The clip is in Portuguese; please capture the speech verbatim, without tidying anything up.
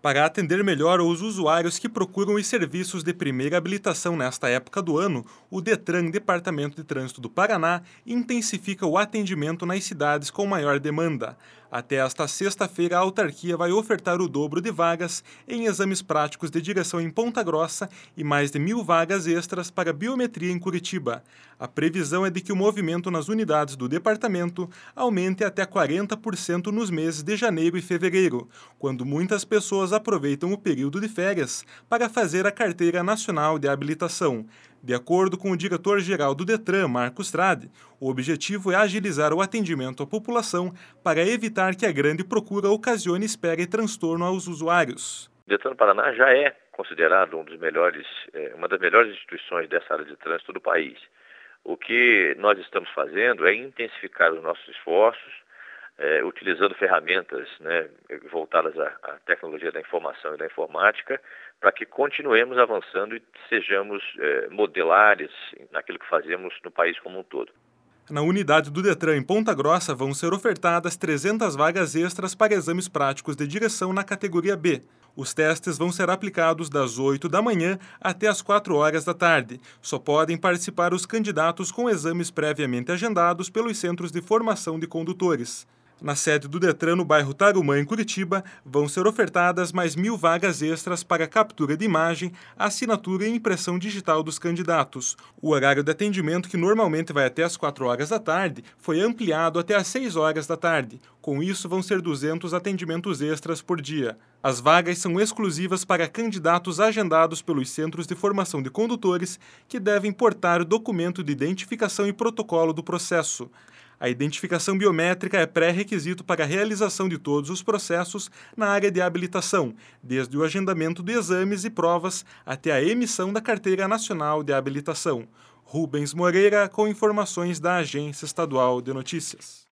Para atender melhor os usuários que procuram os serviços de primeira habilitação nesta época do ano, o Detran, Departamento de Trânsito do Paraná, intensifica o atendimento nas cidades com maior demanda. Até esta sexta-feira, a autarquia vai ofertar o dobro de vagas em exames práticos de direção em Ponta Grossa e mais de mil vagas extras para biometria em Curitiba. A previsão é de que o movimento nas unidades do departamento aumente até quarenta por cento nos meses de janeiro e fevereiro, quando muitas pessoas aproveitam o período de férias para fazer a Carteira Nacional de Habilitação. De acordo com o diretor-geral do Detran, Marcos Trade, o objetivo é agilizar o atendimento à população para evitar que a grande procura ocasione espera e transtorno aos usuários. O Detran do Paraná já é considerado um dos melhores, uma das melhores instituições dessa área de trânsito do país. O que nós estamos fazendo é intensificar os nossos esforços, É, utilizando ferramentas, né, voltadas à, à tecnologia da informação e da informática, para que continuemos avançando e sejamos é, modelares naquilo que fazemos no país como um todo. Na unidade do Detran em Ponta Grossa vão ser ofertadas trezentas vagas extras para exames práticos de direção na categoria B. Os testes vão ser aplicados das oito da manhã até as quatro horas da tarde. Só podem participar os candidatos com exames previamente agendados pelos Centros de Formação de Condutores. Na sede do Detran, no bairro Tarumã, em Curitiba, vão ser ofertadas mais mil vagas extras para captura de imagem, assinatura e impressão digital dos candidatos. O horário de atendimento, que normalmente vai até as quatro horas da tarde, foi ampliado até as seis horas da tarde. Com isso, vão ser duzentos atendimentos extras por dia. As vagas são exclusivas para candidatos agendados pelos Centros de Formação de Condutores, que devem portar o documento de identificação e protocolo do processo. A identificação biométrica é pré-requisito para a realização de todos os processos na área de habilitação, desde o agendamento de exames e provas até a emissão da Carteira Nacional de Habilitação. Rubens Moreira, com informações da Agência Estadual de Notícias.